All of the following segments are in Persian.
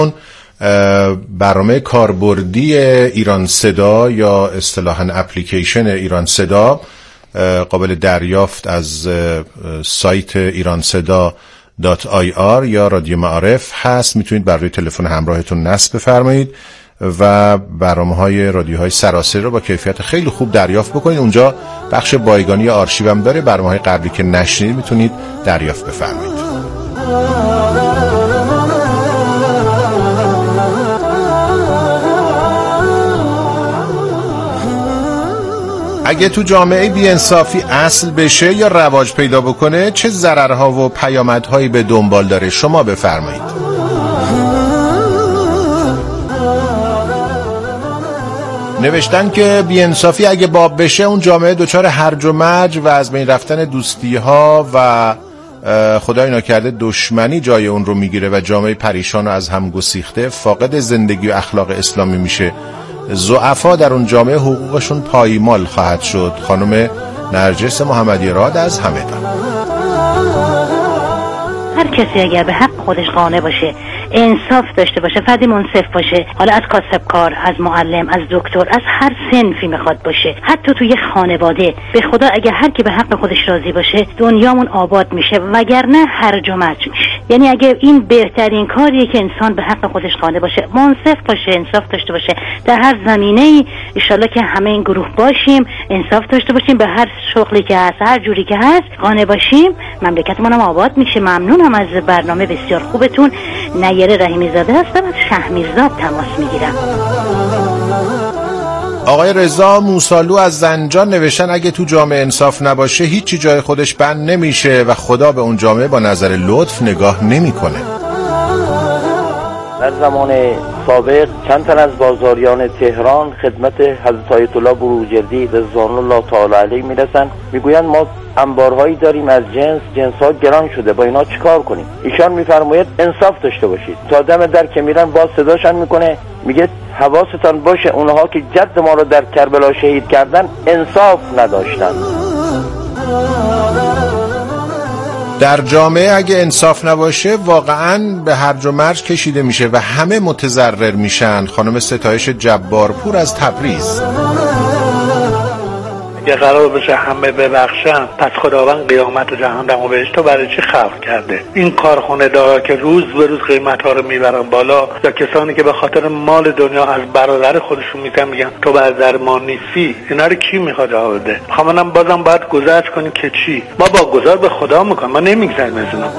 برنامه کاربردی ایران صدا یا اصطلاحاً اپلیکیشن ایران صدا قابل دریافت از سایت ایرانصدا.ir یا رادیو معارف هست. میتونید بر روی تلفن همراهتون نصب بفرمایید و برنامه‌های رادیوهای سراسری رو با کیفیت خیلی خوب دریافت بکنید. اونجا بخش بایگانی آرشیو هم داره. برنامه‌های قبلی که نشنیدید میتونید دریافت بفرمایید. اگه تو جامعه بی‌انصافی اصل بشه یا رواج پیدا بکنه چه ضررها و پیامدهایی به دنبال داره؟ شما بفرمایید. نوشتن که بی‌انصافی اگه باب بشه اون جامعه دچار هرج و مرج و از بین رفتن دوستی‌ها و خدای ناکرده دشمنی جای اون رو میگیره و جامعه پریشان و از هم گسیخته فاقد زندگی و اخلاق اسلامی میشه. ضعفا در اون جامعه حقوقشون پایمال خواهد شد. خانم نرجس محمدی راد از همدان. هر کسی اگر به حق خودش قانع باشه، انصاف داشته باشه، فردی منصف باشه، حالا از کاسبکار، از معلم، از دکتر، از هر صنفی میخواد باشه، حتی توی خانواده، به خدا اگر هر کی به حق خودش راضی باشه دنیامون آباد میشه، وگرنه هرج و مرج میشه. یعنی اگه این بهترین کاریه که انسان به حق خودش قانع باشه، منصف باشه، انصاف داشته باشه در هر زمینه‌ای. ان شاءالله که همه این گروه باشیم، انصاف داشته باشیم، به هر شغلی که هست، هر جوری که هست قانع باشیم، مملکتمون هم آباد میشه. ممنونم از برنامه بسیار خوبتون. نیره رحیمی زاده هستم، از شهرمیرزاب تماس میگیرم. آقای رضا موسالو از زنجان نوشتن اگه تو جامعه انصاف نباشه هیچی جای خودش بند نمیشه و خدا به اون جامعه با نظر لطف نگاه نمیکنه. در زمان سابق چند تن از بازاریان تهران خدمت حضرت آیت الله بروجردی رضوان الله تعالی علیه میرسن، میگویند ما انبارهایی داریم از جنس‌ها گران شده، با اینا چیکار کنیم؟ ایشان میفرماید انصاف داشته باشید. تا دم در که میرن باز صداشان میکنه، میگه حواستان باشه اونها که جد ما رو در کربلا شهید کردن انصاف نداشتن. در جامعه اگه انصاف نباشه واقعاً به هرج و مرج کشیده میشه و همه متضرر میشن. خانم ستایش جبارپور از تبریز. اگه قرار بشه همه ببخشن، پس خداوند قیامت و جهنم و بهشت رو برای چی خلق کرده؟ این کارخونه دارا که روز به روز قیمت‌ها رو میبرن بالا، یا کسانی که به خاطر مال دنیا از برادر خودشون میگن تو برادر ما نیستی، اینا رو کی میخواد جواب بده؟ خامنم بازم باید گذشت کنیم که چی؟ ما با گذار به خدا میکنیم، ما نمیگذاریم از اینا.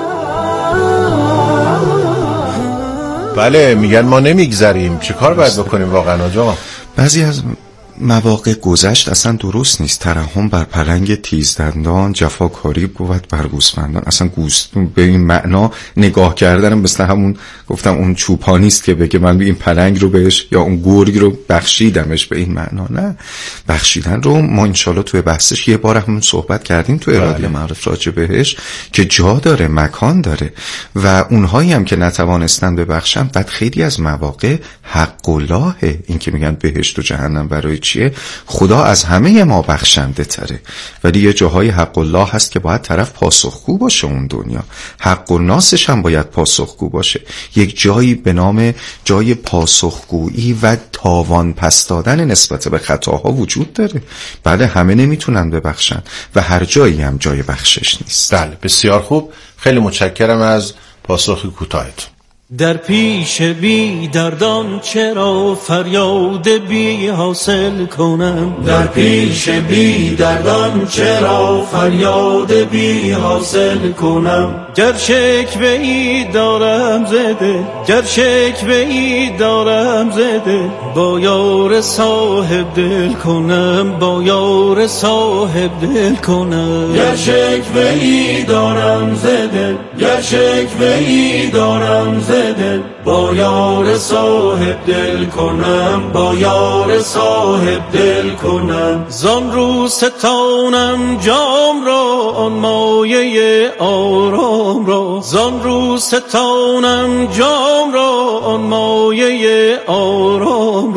بله میگن ما نمیگذریم. چه کار باید بکنیم واقعا آقا؟ بعضی از مواقع گذشت اصلا درست نیست. ترحم بر پلنگ تیزدندان، جفاکاری بود بر گوسفندان. اصلا به این معنا نگاه کردنم مثل همون گفتم اون چوپانیست که بگه من این پلنگ رو بهش یا اون گرگ رو بخشیدمش، به این معنا نه. بخشیدن رو ما انشالله توی بحثش یه بار هم صحبت کردیم توی رادیو معارف راجع بهش که جا داره، مکان داره و اونهایی هم که نتوانستن ببخشن بعد خیلی از مواقع حق اللهه. این که میگن بهشت و جهنم برای چیه؟ خدا از همه ما بخشنده تره، ولی یه جاهای حق الله هست که باید طرف پاسخگو باشه. اون دنیا حق الناسش هم باید پاسخگو باشه. یک جایی به نام جای پاسخگویی و تاوان پس دادن نسبت به خطاها وجود داره. بله همه نمیتونن ببخشن و هر جایی هم جای بخشش نیست. بله بسیار خوب، خیلی متشکرم از پاسخ کوتاهتون. در پیش بی دردان چرا فریاد بی حاصل کنم؟ در پیش بی دردان چرا فریاد بی حاصل کنم؟ گر شکوه ای دارم زده، گر شکوه ای دارم زده، با یار صاحب دل کنم، با یار صاحب دل کنم. گر شکوه ای دارم زده، گر شکوه ای دارم زده، با یار صاحب دل کنم، با یار صاحب دل کنم. زان رو ستانم جام را، آن مایه آرام را، زان رو ستانم جام را، آن مایه آرام را،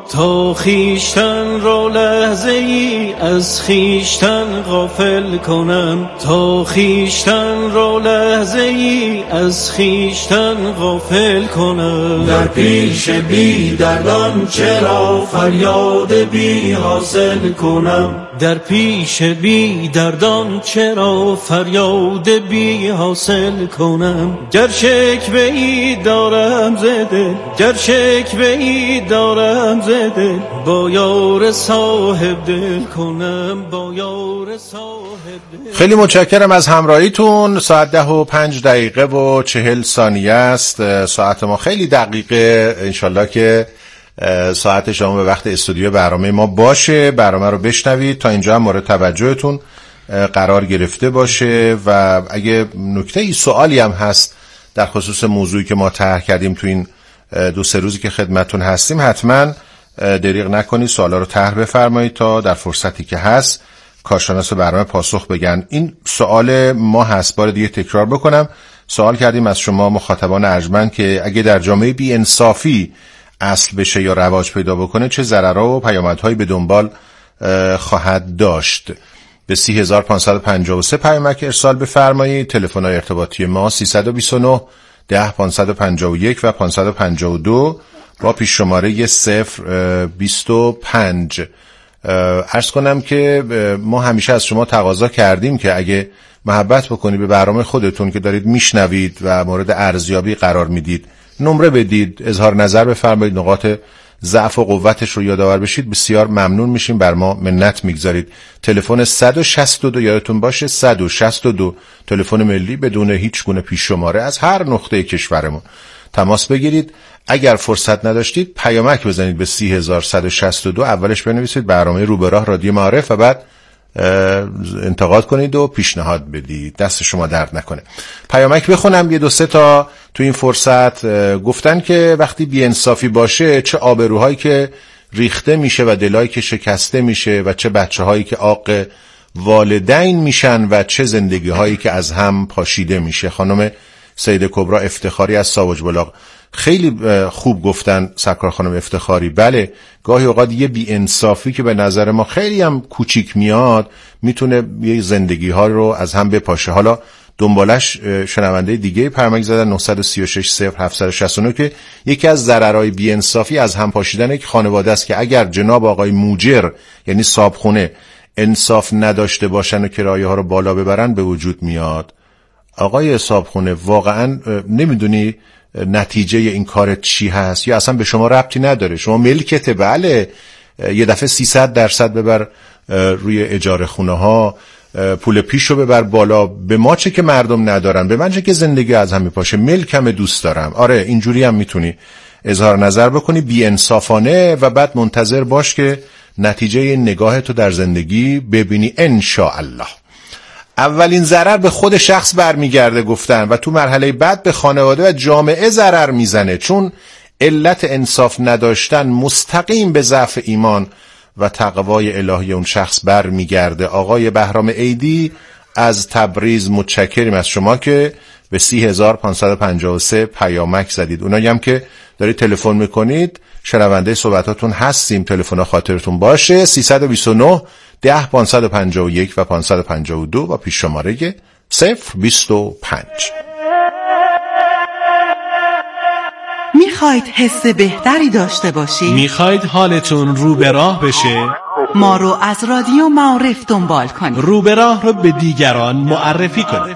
تا خیشتن را لحظه ای از خیشتن غافل کنم، تا خیشتن را لحظه ای از خیشتن غافل کنم. در پیش بی دردان چرا فریاد بی حاصل کنم، در پیش بی دردان چرا فریاد بی حاصل کنم. گر شکوه ای دارم ز دل، گر شکوه ای دارم ز دل، با یار صاحب دل کنم، با یار صاحب دل. خیلی متشکرم از همراهیتون. ساعت 10:05:40 است. ساعت ما خیلی دقیقه. انشالله که ساعت شما به وقت استودیو برنامه ما باشه، برنامه رو بشنوید تا اینجا هم مورد توجهتون قرار گرفته باشه و اگه نکته ای سوالی هم هست در خصوص موضوعی که ما طرح کردیم تو این 2-3 روزی که خدمتتون هستیم، حتما دریغ نکنید سوالا رو طرح بفرمایید تا در فرصتی که هست کارشناس برنامه پاسخ بگن. این سوال ما هست، بار دیگه تکرار بکنم. سوال کردیم از شما مخاطبان ارجمند که اگه در جامعه بی انصافی اصل بشه یا رواج پیدا بکنه چه ضررها و پیامدهایی به دنبال خواهد داشت. به 30553 پیامک ارسال بفرمایید. تلفن‌های ارتباطی ما 329 10 551 و 552 با پیش شماره 025. عرض کنم که ما همیشه از شما تقاضا کردیم که اگه محبت بکنید به برنامه خودتون که دارید میشنوید و مورد ارزیابی قرار میدید نمره بدید، اظهار نظر بفرمایید، نقاط ضعف و قوتش رو یادآور بشید، بسیار ممنون میشیم، بر ما منت میگذارید. تلفن 162 یادتون باشه، 162 تلفن ملی بدون هیچ گونه پیش شماره از هر نقطه کشورمون تماس بگیرید. اگر فرصت نداشتید پیامک بزنید به 30162، اولش بنویسید برنامه رو به راه رادیو معارف و بعد انتقاد کنید و پیشنهاد بدید. دست شما درد نکنه. پیامک بخونم، 1-2-3 تا تو این فرصت گفتن که وقتی بی‌انصافی باشه چه آبروهایی که ریخته میشه و دلایی که شکسته میشه و چه بچه‌هایی که عاق والدین میشن و چه زندگی‌هایی که از هم پاشیده میشه. خانم سید کبرا افتخاری از ساوج بلاغ خیلی خوب گفتن. سرکار خانم افتخاری، بله گاهی اوقات یه بی‌انصافی که به نظر ما خیلی هم کوچیک میاد میتونه یه زندگی ها رو از هم بپاشه. حالا دنبالش شنونده دیگه پیامک زدن 936-0769 که یکی از ضررهای بی‌انصافی از هم پاشیدن یک خانواده است که اگر جناب آقای موجر یعنی صاحبخونه انصاف نداشته باشن و کرایه ها رو بالا ببرن به وجود میاد. آقای صاحبخونه واقعا نمیدونی نتیجه این کارت چی هست یا اصلا به شما ربطی نداره، شما ملکته، بله یه دفعه 300% ببر روی اجاره خونه ها، پول پیش رو ببر بالا، به ما چه که مردم ندارن، به من چه که زندگی از هم میپاشه، ملکم دوست دارم. آره اینجوری هم میتونی اظهار نظر بکنی بی انصافانه و بعد منتظر باش که نتیجه نگاه تو در زندگی ببینی انشاءالله. اولین ضرر به خود شخص برمیگرده گفتن و تو مرحله بعد به خانواده و جامعه ضرر میزنه، چون علت انصاف نداشتن مستقیم به ضعف ایمان و تقوای الهی اون شخص برمیگرده. آقای بهرام عیدی از تبریز متشکریم از شما که به 30553 پیامک زدید. اونایی هم که دارید تلفن میکنید شنونده صحبتاتون هستیم، تلفن خاطرتون باشه 329 10 551 و 552 و پیش شماره 025. میخواید حس بهتری داشته باشید؟ میخواید حالتون رو به راه بشه؟ ما رو از رادیو معارف دنبال کنید. رو به راه رو به دیگران معرفی کنید.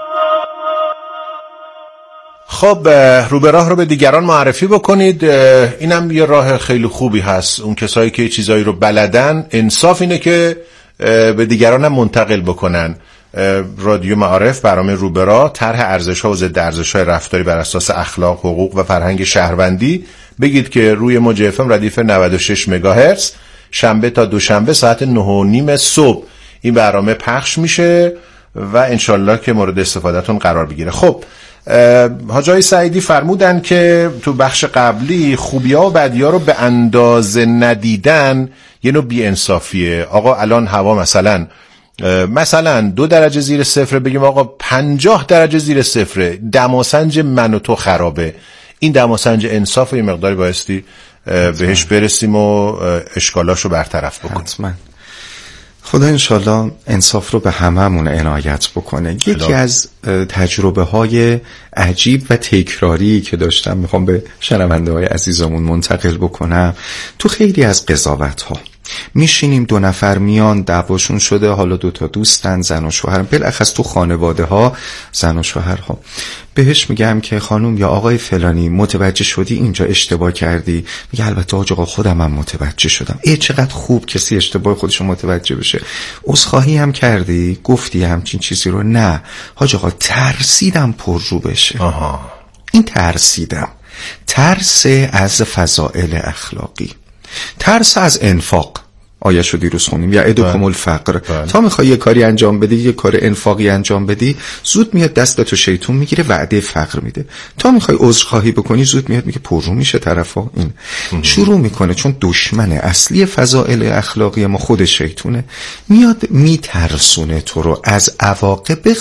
خب رو به راه رو به دیگران معرفی بکنید. اینم یه راه خیلی خوبی هست. اون کسایی که چیزایی رو بلدن انصاف اینه که به دیگران هم منتقل بکنن. رادیو معارف برنامه رو به راه طرح ارزش‌ها و ضد ارزش‌های رفتاری بر اساس اخلاق، حقوق و فرهنگ شهروندی. بگید که روی موج FM ردیف 96 مگاهرتز شنبه تا دوشنبه ساعت 9:30 صبح این برنامه پخش میشه و انشالله که مورد استفادهتون قرار بگیره. خب حاجی سعیدی فرمودن که تو بخش قبلی خوبی‌ها و بدی‌ها رو به اندازه ندیدن یه نوع بی‌انصافیه. آقا الان هوا مثلا 2 درجه زیر صفر، بگیم آقا 50 درجه زیر صفر، دماسنج من و تو خرابه. این دماسنج انصاف یه مقداری بایستی بهش برسیم و اشکالاشو برطرف بکنیم. حتما. خدا انشالله انصاف رو به هممون عنایت بکنه. یکی از تجربه های عجیب و تکراری که داشتم میخوام به شنونده های عزیزمون منتقل بکنم. تو خیلی از قضاوت ها میشینیم، دو نفر میان، دعواشون شده، حالا دوتا دوستن، زن و شوهر، بالاخص تو خانواده ها زن و شوهرها، بهش میگم که خانم یا آقای فلانی متوجه شدی اینجا اشتباه کردی؟ میگه البته حاج آقا خودم هم متوجه شدم. چقدر خوب کسی اشتباه خودشو متوجه بشه. عذرخواهی هم کردی؟ گفتی همچین چیزی رو؟ نه حاج آقا ترسیدم پر رو بشه. این ترسیدم، ترس از فضائل اخلاقی، ترس از انفاق. آیه شو دیروز خونیم یعدکم الفقر. تا میخوای یه کاری انجام بدی، یه کار انفاقی انجام بدی، زود میاد دستتو شیطون میگیره، وعده فقر میده. تا میخوای عذرخواهی بکنی، زود میاد میگه پررو میشه طرفا. این شروع میکنه، چون دشمن اصلی فضائل اخلاقی ما خود شیطونه، میاد میترسونه تو رو از عواقب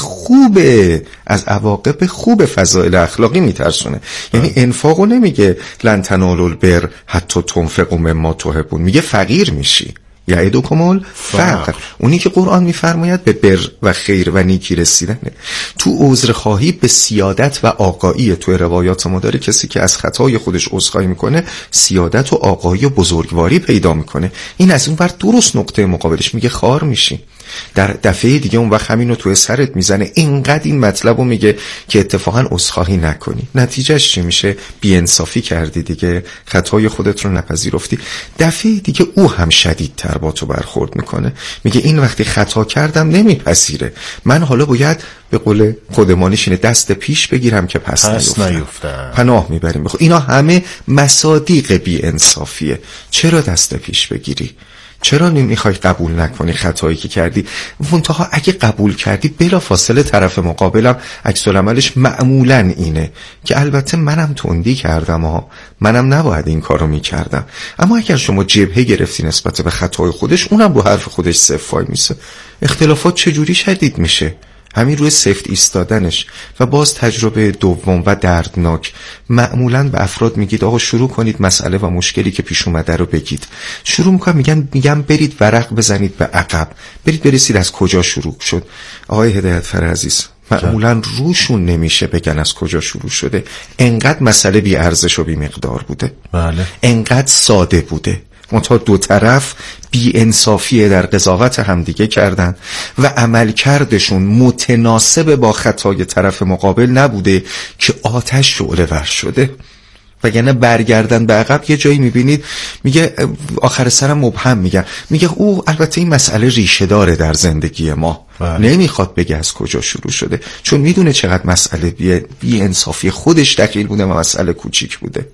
خوب فضائل اخلاقی میترسونه. یعنی انفاقو نمیگه لن تنالوا البر حتی تنفقوا مما تحبون، میگه فقیر میشی. یعدکم الفقر، اونی که قرآن میفرماید به بر و خیر و نیکی رسیدنه. تو عذرخواهی به سیادت و آقایی، تو روایات ما داره کسی که از خطای خودش عذرخواهی میکنه سیادت و آقایی و بزرگواری پیدا میکنه. این از اون ور درست نقطه مقابلش میگه خار میشی. در دفعه دیگه اون وقت همینو توی سرت میزنه، اینقدر این مطلبو میگه که اتفاقا عذرخواهی نکنی. نتیجهش چی میشه؟ بی‌انصافی کردی دیگه، خطای خودت رو نپذیرفتی. دفعه دیگه او هم شدیدتر با تو برخورد میکنه، میگه این وقتی خطا کردم نمیپذیره، من حالا باید به قول خودمانیش اینه دست پیش بگیرم که پس نیفتم. پناه میبریم. اینا همه مصادیق بی‌انصافیه. چرا دست پیش بگیری؟ چرا نمیخوای قبول نکنی خطایی که کردی؟ منتها اگه قبول کردی بلافاصله طرف مقابلم عکس العملش معمولا اینه که البته منم تندی کردم منم نباید این کارو میکردم. اما اگر شما جبهه گرفتی نسبت به خطای خودش، اونم رو حرف خودش صفر وای میسه. اختلافات چجوری شدید میشه؟ همین روی سفت ایستادنش. و باز تجربه دوم و دردناک، معمولاً به افراد میگید آقا شروع کنید مسئله و مشکلی که پیش اومده رو بگید. شروع میکنم میگم برید ورق بزنید به عقب، برید برسید از کجا شروع شد. آقای هدایتفر عزیز معمولاً روشون نمیشه بگن از کجا شروع شده. انقدر مسئله بی ارزش و بی مقدار بوده، بله. انقدر ساده بوده، منتها دو طرف بی انصافیه در قضاوت همدیگه کردن و عملکردشون متناسب با خطای طرف مقابل نبوده که آتش شعله ور شده. وگرنه برگردن به عقب یه جایی میبینید میگه آخر سرم مبهم میگه او البته این مسئله ریشه داره در زندگی ما، نمیخواد بگه از کجا شروع شده، چون میدونه چقدر مسئله بی انصافی خودش دخیل بوده و مسئله کوچیک بوده.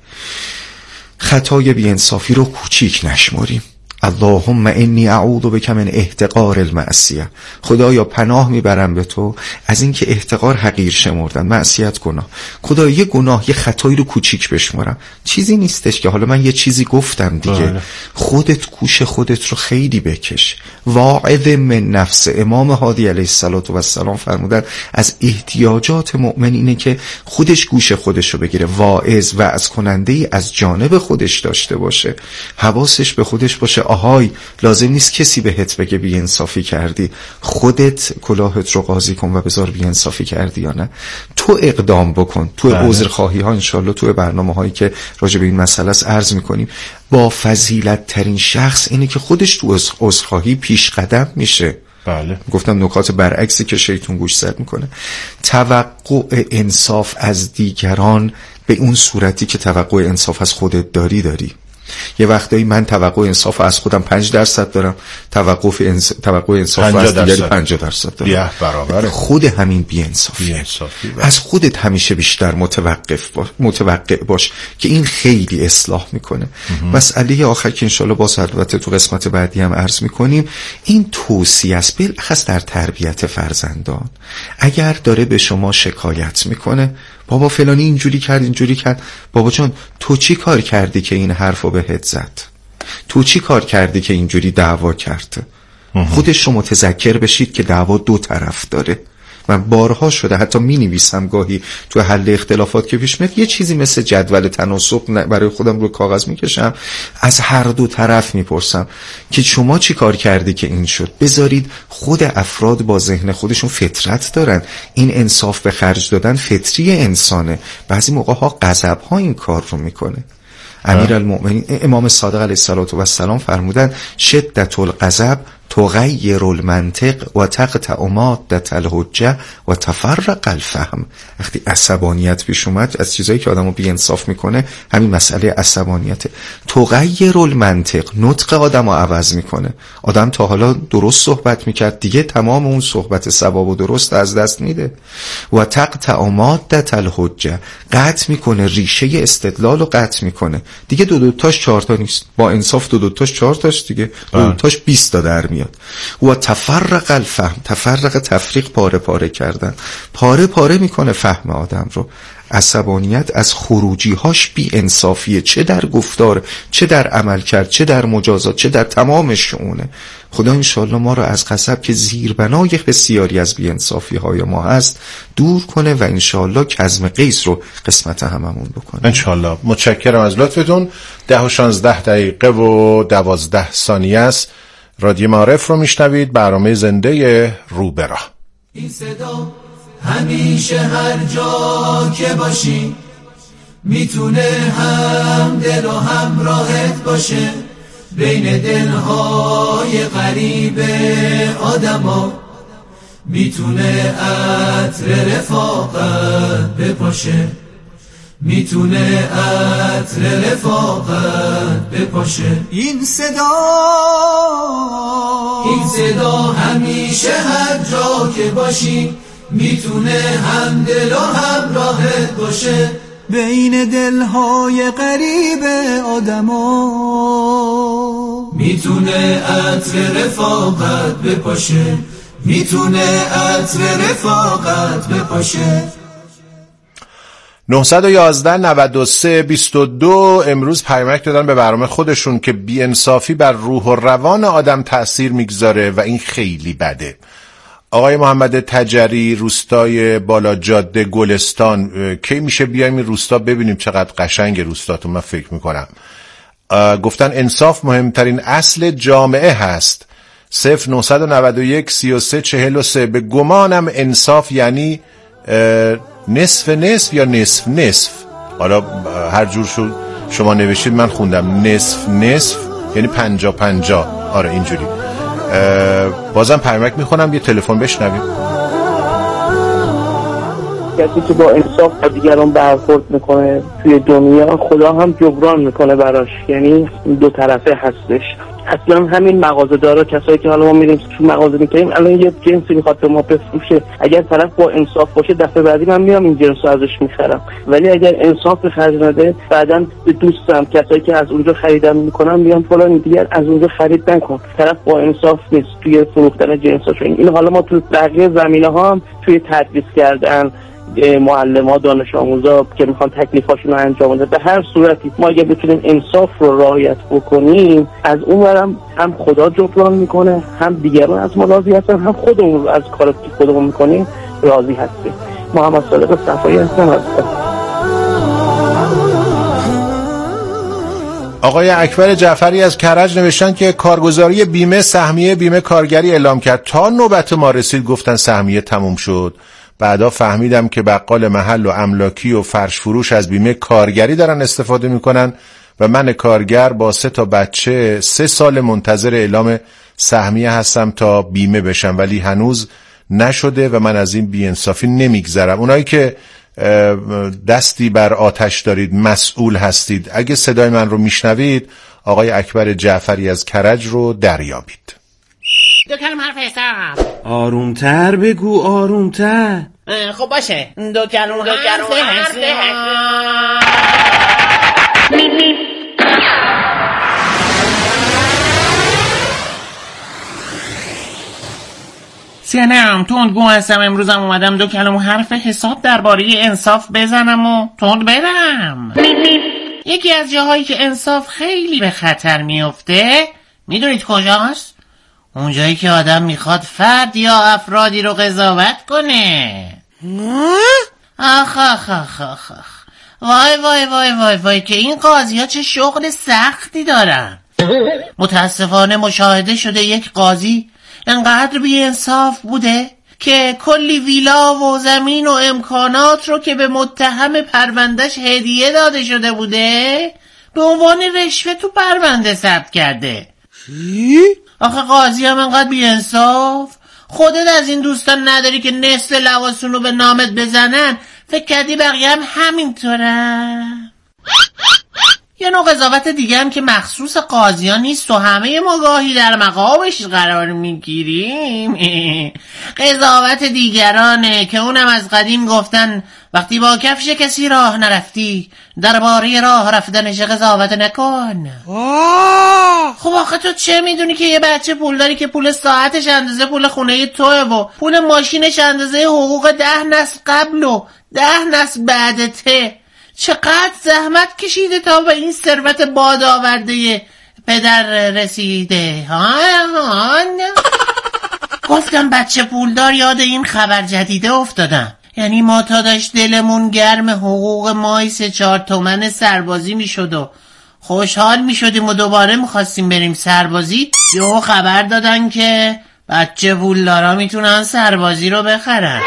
خطای بی‌انصافی رو کوچیک نشمریم. اللهم انی اعوذ بک من احتقار المعصیه. خدایا پناه میبرم به تو از این که احتقار حقیر شمردن، معصیت گناه. خدایا یه گناه، یه خطایی رو کوچیک بشمرم. چیزی نیستش که حالا من یه چیزی گفتم دیگه. خودت کوش خودت رو خیلی بکش. واعظ من نفس. امام هادی علیه السلام فرمودن از احتیاجات مؤمن اینه که خودش گوش خودش رو بگیره. واعظ وعظ کننده ای از جانب خودش داشته باشه، حواسش به خودش باشه. آهای لازم نیست کسی بهت بگه بی انصافی کردی، خودت کلاهت رو قاضی کن و بذار بی انصافی کردی یا نه. تو اقدام بکن. تو عذرخواهی ها انشالله تو برنامه هایی که راجع به این مسئله است عرض میکنیم. با فضیلت ترین شخص اینه که خودش تو عذرخواهی پیش قدم میشه. بله. گفتم نکات برعکسی که شیطون گوش زد میکنه. توقع انصاف از دیگران به اون صورتی که توقع انصاف از خودت داری. یه وقتایی من توقع انصاف از خودم 5% دارم، توقع انصاف از دیگری 50% دارم. یه برابره. خود همین بی‌انصافی. از خودت همیشه بیشتر متوقع باش که این خیلی اصلاح میکنه. مسئله آخر که انشالله باز البته تو قسمت بعدی هم عرض میکنیم، این توصیه است بالاخص در تربیت فرزندان. اگر داره به شما شکایت میکنه بابا فلانی اینجوری کرد، بابا جان تو چی کار کردی که این حرفو بهت زد؟ تو چی کار کردی که اینجوری دعوا کرد؟ خودش رو متذکر بشید که دعوا دو طرف داره. من بارها شده حتی می‌نویسم گاهی تو حل اختلافات که پیش میاد، یه چیزی مثل جدول تناسب برای خودم رو کاغذ میکشم، از هر دو طرف میپرسم که شما چی کار کردی که این شد. بذارید خود افراد با ذهن خودشون فطرت دارن، این انصاف به خرج دادن فطری انسانه. بعضی موقع ها غضب ها این کار رو میکنه. امیرالمؤمنین امام صادق علیه السلام فرمودن شدت الغضب تغیر المنطق و تقطع مادة الحجه و تفرق الفهم. وقتی عصبانیت پیش اومد، از چیزایی که آدمو بی‌انصاف میکنه همین مسئله عصبانیته. تغیر المنطق، نطق آدمو عوض میکنه. آدم تا حالا درست صحبت میکرد، دیگه تمام اون صحبت صواب و درست از دست میده. و تقطع مادة الحجه، قطع میکنه، ریشه استدلال رو قطع میکنه. دیگه دو تاش 4 تا نیست، با انصاف دو تاش 4 تاش دیگه، دو تاش 20 تا در میاد. و تفرق الفهم، تفرق تفریق، پاره پاره کردن، پاره پاره میکنه فهم آدم رو. عصبانیت از خروجی هاش بی انصافیه، چه در گفتار، چه در عمل کرد، چه در مجازات، چه در تمام شؤونه. خدا انشالله ما رو از غضب که زیربنای بسیاری از بی انصافی های ما هست دور کنه و انشالله کظم قیس رو قسمت هممون بکنه انشالله. متشکرم از لطفتون. 10:16 و 12 ثانیه است. رادیو معارف رو میشنوید، برنامه زنده رو به راه. این صدا همیشه هر جا که باشی میتونه هم دل و هم راحت باشه، بین دلهای غریب آدما میتونه عطر رفاقت بپاشه، میتونه عطر رفاقت بپاشه. این صدا همیشه هر جا که باشی میتونه هم دل و هم راحت باشه، بین دلهای غریب آدما میتونه عطر رفاقت بپاشه، میتونه عطر رفاقت بپاشه. 911-93-22 امروز پیامک دادن به برنامه خودشون که بی‌انصافی بر روح و روان آدم تأثیر میگذاره و این خیلی بده. آقای محمد تجری، روستای بالا جاده گلستان، کی میشه بیایم این روستا ببینیم چقدر قشنگ روستاتون؟ من فکر میکنم گفتن انصاف مهمترین اصل جامعه هست. 0991-33-43. به گمانم انصاف یعنی نصف نصف یا نصف نصف، حالا هر جور شد شما نوشید، من خوندم نصف نصف یعنی 50-50. آره اینجوری. بازم پیامک میخونم، یه تلفن بشنویم. کسی که با انصاف با دیگران برخورد میکنه توی دنیا، خدا هم جبران میکنه براش، یعنی دو طرفه هستش. اصلا همین مغازه‌دارا، کسایی که حالا ما میریم تو مغازه میکنیم، الان یه جنسی میخواد به ما بفروشه، اگر طرف با انصاف باشه دفعه بعدی من میام این جنس رو ازش میخرم. ولی اگر انصاف به خرج نده، بعداً به دوستم، کسایی که از اونجا خریدن میکنم، میام فلان دیگر از اونجا خرید نکن. طرف با انصاف نیست توی فروختن جنساشو. این حالا ما تو بقیه زمینه‌ها هم توی تدریس کردن معلم‌ها، دانش آموزا که میخوان تکلیفاشون رو انجام بدن، به هر صورتی ما اگه بتونیم انصاف رو رعایت بکنیم، از اون ورم هم خدا جبران میکنه، هم دیگران از ما راضی هستن، هم خودمون از کاری که خودمون میکنیم راضی هستیم. محمد صادق صفایی هستم. آقای اکبر جعفری از کرج نوشتن که کارگزاری بیمه سهمیه بیمه کارگری اعلام کرد، تا نوبت ما رسید گفتن سهمیه تموم شد. بعدا فهمیدم که بقال محل و املاکی و فرش فروش از بیمه کارگری دارن استفاده میکنن و من کارگر با 3 تا بچه 3 سال منتظر اعلام سهمیه هستم تا بیمه بشم، ولی هنوز نشده و من از این بی‌انصافی نمیگذرم. اونایی که دستی بر آتش دارید، مسئول هستید، اگه صدای من رو میشنوید، آقای اکبر جعفری از کرج رو دریابید. دو کلم حرف حساب. آرومتر بگو، آرومتر. خب باشه. دو کلم حرف حساب. سلام، تندگو هستم. امروزم اومدم 2 کلم حرف حساب درباره انصاف بزنم و تند برم. یکی از جاهایی که انصاف خیلی به خطر میفته، میدونید کجاست؟ اونجایی که آدم میخواد فرد یا افرادی رو قضاوت کنه. آخ آخ آخ آخ آخ. وای وای وای وای وای که این قاضی ها چه شغل سختی دارن. متاسفانه مشاهده شده یک قاضی انقدر بی‌انصاف بوده که کلی ویلا و زمین و امکانات رو که به متهم پروندهش هدیه داده شده بوده به عنوان رشوه تو پرونده ثبت کرده. آخه قاضی هم انقدر بی‌انصاف؟ خودت از این دوستان نداری که نصف لباسون رو به نامت بزنن؟ فکر کردی بقیه هم همینطورن؟ یه نوع قضاوت دیگه هم که مخصوص قاضی ها نیست و همه ما گاهی در مقامش قرار میگیریم قضاوت دیگرانه که اونم از قدیم گفتن وقتی با کفش کسی راه نرفتی درباره راه رفتنش قضاوت نکن. خب آخه تو چه میدونی که یه بچه پول داری که پول ساعتش اندازه پول خونه توه و پول ماشینش اندازه حقوق 10 نسل قبل و 10 نسل بعدته؟ چقدر زحمت کشیده تا به این ثروت باد آورده پدر رسیده. گفتم بچه پولدار یاد این خبر جدیده افتادم. یعنی ما تا داشت دلمون گرم حقوق مای 3-4 تومن سربازی میشد و خوشحال میشدیم و دوباره میخواستیم بریم سربازی، یهو خبر دادن که بچه پولدارا میتونن سربازی رو بخرن.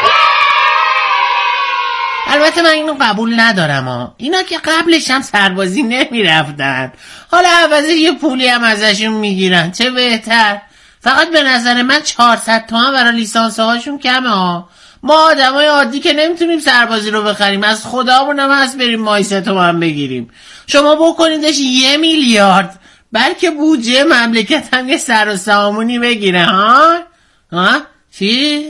البته من اینو قبول ندارم اینا که قبلش هم سربازی نمیرفتن، حالا عوض یه پولی هم ازشون میگیرن، چه بهتر. فقط به نظر من 400 تومن برای لیسانس هاشون کمه ما آدمای عادی که نمیتونیم سربازی رو بخریم از خدامون هم هست بریم مای 3 تومن بگیریم. شما بکنیدش 1 میلیارد بلکه بودجه مملکت هم یه سر و سامونی بگیره. چی؟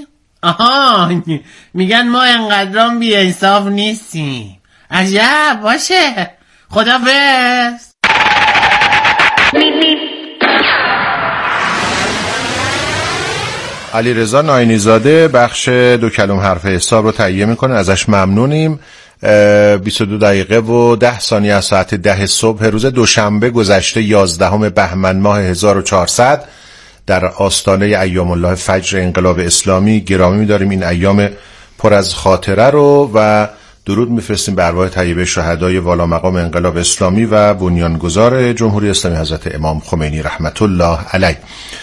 میگن ما انقدرام بی انصاف نیستیم. عجب باشه. خداحافظ. علیرضا ناینی زاده بخش 2 کلم حرف حساب رو تهیه میکنه، ازش ممنونیم. 22 دقیقه و 10 ثانیه از ساعت 10 صبح روز دوشنبه گذشته 11 بهمن ماه 1400 در آستانه ایام الله فجر انقلاب اسلامی گرامی می‌داریم این ایام پر از خاطره رو و درود میفرستیم به ارواح طیبه شهدای والا مقام انقلاب اسلامی و بنیانگذار جمهوری اسلامی حضرت امام خمینی رحمت الله علیه.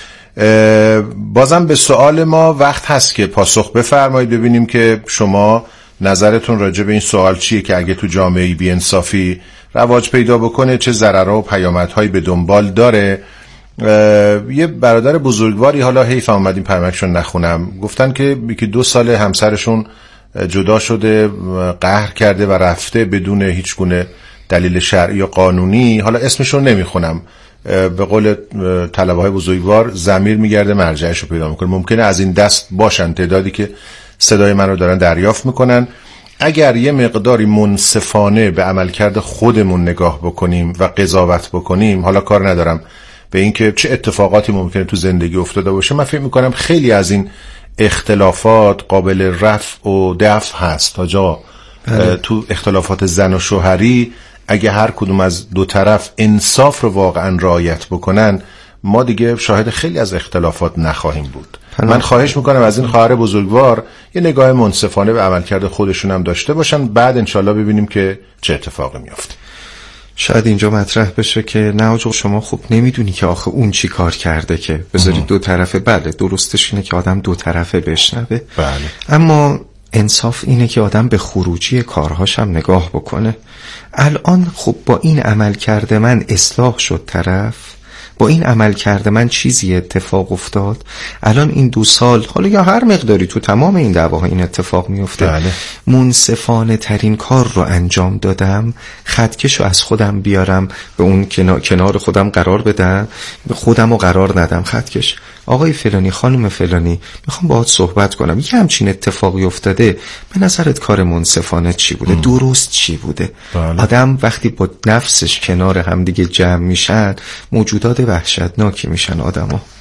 بازم به سوال ما وقت هست که پاسخ بفرمایید، ببینیم که شما نظرتون راجع به این سوال چیه که اگه تو جامعه بی‌انصافی رواج پیدا بکنه چه ضررها و پیامدهایی به دنبال داره. یه برادر بزرگواری، حالا حیف اومدیم پیامکشون نخونم، گفتن که 2 سال همسرشون جدا شده، قهر کرده و رفته بدون هیچ گونه دلیل شرعی یا قانونی. حالا اسمشون نمیخونم، به قول طلبه‌های بزرگوار ضمیر میگرده مرجعش رو پیدا میکنه. ممکنه از این دست باشن تعدادی که صدای من رو دارن دریافت میکنن. اگر یه مقداری منصفانه به عملکرد خودمون نگاه بکنیم و قضاوت بکنیم، حالا کار ندارم به اینکه چه اتفاقاتی ممکنه تو زندگی افتاده باشه، من فکر میکنم خیلی از این اختلافات قابل رفع و دفع هست. تا جا تو اختلافات زن و شوهری اگه هر کدوم از دو طرف انصاف رو واقعا رعایت بکنن، ما دیگه شاهد خیلی از اختلافات نخواهیم بود. من خواهش میکنم از این خواهر بزرگوار یه نگاه منصفانه به عملکرد خودشون هم داشته باشن، بعد انشالله ببینیم که چه اتفاقی میفته. شاید اینجا مطرح بشه که نه آجا شما خوب نمیدونی که آخه اون چی کار کرده که بذاری دو طرفه. بله درستش اینه که آدم دو طرفه بشنوه، بله. اما انصاف اینه که آدم به خروجی کارهاش هم نگاه بکنه. الان خب با این عمل کرده من اصلاح شد طرف، با این عمل کرده من چیزی اتفاق افتاد. الان این 2 سال حالا یا هر مقداری تو تمام این دعواها این اتفاق میفته، بله. منصفانه ترین کار رو انجام دادم، خطکش رو از خودم بیارم به اون کنار خودم قرار بدم، به خودم رو قرار ندم خطکش. آقای فلانی، خانم فلانی، میخوام باهات صحبت کنم، یه همچین اتفاقی افتاده، به نظرت کار منصفانه چی بوده؟ درست چی بوده؟ بله. آدم وقتی با نفسش کنار هم دیگه جمع میشن موجودات وحشتناکی میشن آدما.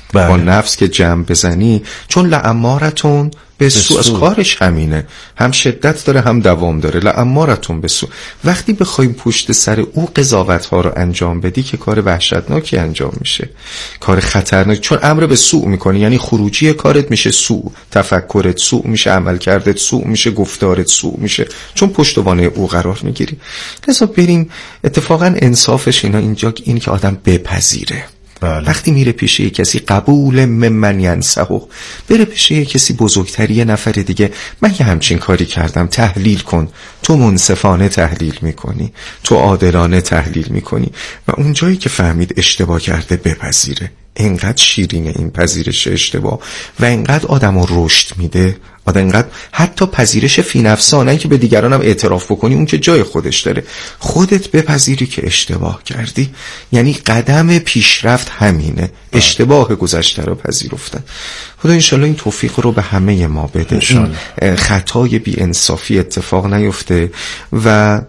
با نفس که جمع بزنی، چون لامارتون به سو از کارش همینه، هم شدت داره هم دوام داره. لامارتون به سو. وقتی بخوایم پشت سر او قضاوت ها رو انجام بدی که کار وحشتناکی انجام میشه، کار خطرناک، چون امر به سوء میکنی، یعنی خروجی کارت میشه سوء، تفکرت سوء میشه، عملکردت سوء میشه، گفتارت سوء میشه، چون پشتوانه او قرار میگیری. لذا بریم اتفاقا انصافش اینجا اینی که آدم بپذیره. وقتی میره پیش یک کسی، قبول ممن ینصحو، بره پیش یک کسی بزرگتری، یه نفر دیگه، من یه همچین کاری کردم، تحلیل کن. تو منصفانه تحلیل میکنی، تو عادلانه تحلیل میکنی و اون جایی که فهمید اشتباه کرده بپذیره. اینقدر شیرینه این پذیرش اشتباه و اینقدر آدم رو رشد میده. اینقدر حتی پذیرش فی نفسانه که به دیگران هم اعتراف بکنی، اون که جای خودش داره، خودت بپذیری که اشتباه کردی، یعنی قدم پیشرفت همینه، اشتباه گذشته رو پذیرفتن. خدا انشالله این توفیق رو به همه ما بده، این خطای بی انصافی اتفاق نیفته. و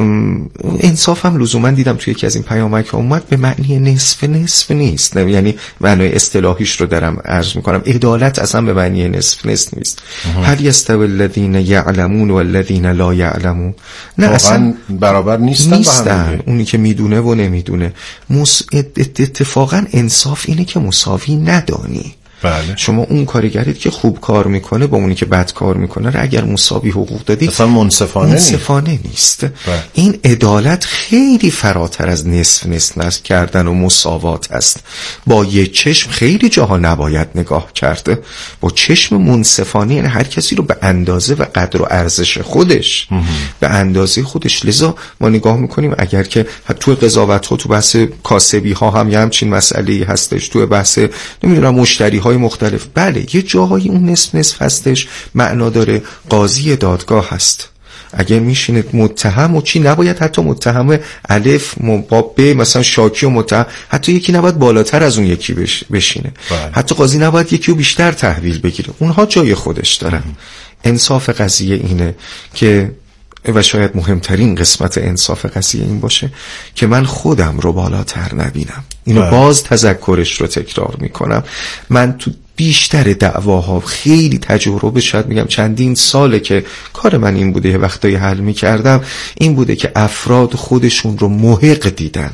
انصاف هم لزوما دیدم توی یکی از این پیامک اومد به معنی نصف نیست، یعنی معنی اصطلاحیش رو دارم عرض میکنم. عدالت اصلا به معنی نصف نیست. هل یستوی الذین یعلمون والذین لا یعلمون، نه اصلا برابر نیستن. اونی که میدونه و نمیدونه. اتفاقا انصاف اینه که مساوی ندانی. بله. شما اون کارگرید که خوب کار میکنه با اونی که بد کار میکنه رو اگر مساوی حقوق دادی، اصلا منصفانه نیست. بله. این عدالت خیلی فراتر از نصف کردن و مساوات است. با یه چشم خیلی جاها نباید نگاه کرده. با چشم منصفانه، یعنی هر کسی رو به اندازه و قدر و ارزش خودش، به اندازه خودش. لذا ما نگاه میکنیم اگر که تو قضاوت ها، تو بحث کاسبی ها هم یه همچین مسئله هستش، تو بحث نمیدونم مشتری های مختلف، بله یه جاهایی اون نصف هستش، معنا داره. قاضی دادگاه هست، اگه میشینه متهم و چی، نباید حتی متهم الف با ب، مثلا شاکی و متهم، حتی یکی نباید بالاتر از اون یکی بشینه. حتی قاضی نباید یکی رو بیشتر تحویل بگیره. اونها جای خودش دارن. انصاف قضیه اینه که، و شاید مهمترین قسمت انصاف قضیه این باشه که من خودم رو بالاتر نبینم. اینو باز تذکرش رو تکرار میکنم. من تو بیشتر دعواها خیلی تجربه، شاید میگم چندین ساله که کار من این بوده، یه وقتایی حل میکردم، این بوده که افراد خودشون رو محق دیدن.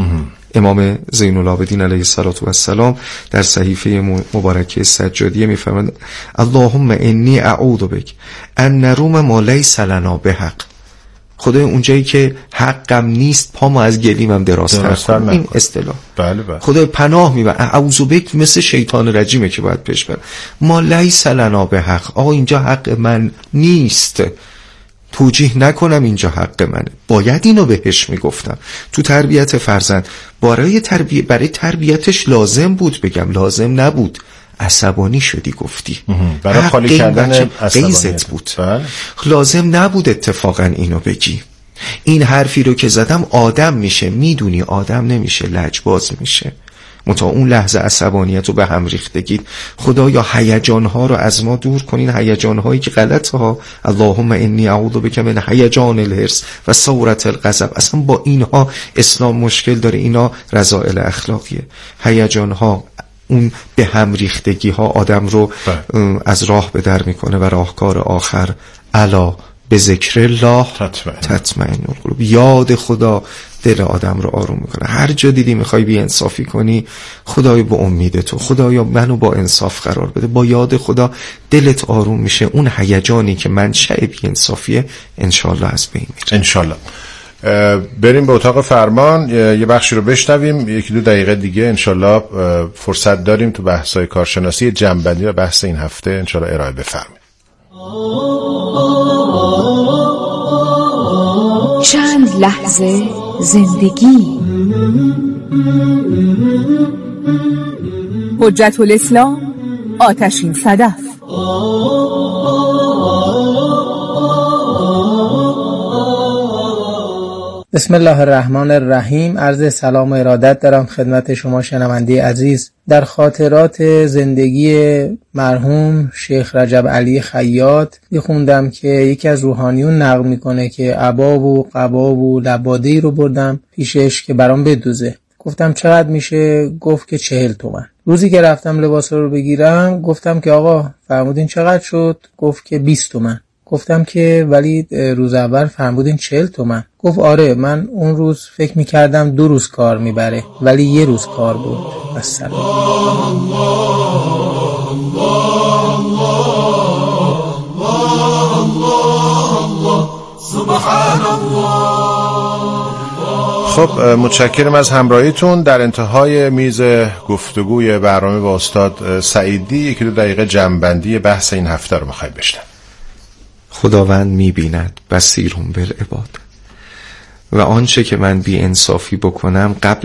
امام زین العابدین علیه السلام در صحیفه مبارکه سجادیه میفرماند: اللهم انی اعوذ بک ان نروم ما لیس لنا بحق. خدای اونجایی که حقم نیست پامو از گلیمم درازتر کن. این اصطلاح. بله. خدای پناه میبرم. اعوذ بک مثل شیطان رجیمه که باید پیش برم. ما لیس لنا بحق. آقا اینجا حق من نیست، توجیه نکنم اینجا حق منه. باید اینو بهش میگفتم. تو تربیت فرزند برای تربیتش لازم بود بگم، لازم نبود. عصبانی شدی گفتی، برای خالی کردن عصبانیت بود. لازم نبود اتفاقا اینو بگی. این حرفی رو که زدم آدم میشه، میدونی آدم نمیشه، لجباز میشه. متا اون لحظه عصبانیت رو به هم ریختگید. خدایا هیجانها رو از ما دور کنین، هیجانهایی که غلطه ها. اللهم انی اعوذ بک من هیجان الحرص و ثورة الغضب. اصلا با اینها اسلام مشکل داره. اینا رذائل اخلاقیه. هیجانها، اون به هم ریختگی ها آدم رو از راه به در میکنه و راهکار آخر الا به ذکر الله تطمئن القلوب. یاد خدا دل آدم رو آروم میکنه. هر جا دیدی میخوای بی انصافی کنی، خدایا با امید تو، خدایا منو با انصاف قرار بده. با یاد خدا دلت آروم میشه. اون هیجانی که منشأ بی انصافیه انشالله از بین میره. انشالله. بریم به اتاق فرمان، یه بخشی رو بشنویم، 1-2 دقیقه دیگه انشالله فرصت داریم تو بحث‌های کارشناسی جنبندی و بحث این هفته انشالله ارائه بفرمایید. چند لحظه زندگی. حجت الاسلام آتشین صدف. بسم الله الرحمن الرحیم. عرض سلام و ارادت دارم خدمت شما شنونده عزیز. در خاطرات زندگی مرحوم شیخ رجب علی خیاط خوندم که یکی از روحانیون نقل میکنه که عبا و قبا و لباده‌ای رو بردم پیشش که برام بدوزه. گفتم چقدر میشه؟ گفت که 40 تومن. روزی که رفتم لباس رو بگیرم گفتم که آقا فرمودین چقدر شد؟ گفت که 20 تومن. گفتم که ولی روز اول فرمودین 40 تومن. گفت آره من اون روز فکر میکردم 2 روز کار میبره ولی 1 روز کار بود. السلام. خب متشکرم از همراهیتون. در انتهای میز گفتگوی برنامه با استاد سعیدی 1-2 دقیقه جمع‌بندی بحث این هفته رو می‌خوایم بشنویم. خداوند می‌بیند بصیرهم بالعباد و آنچه که من بی انصافی بکنم قبل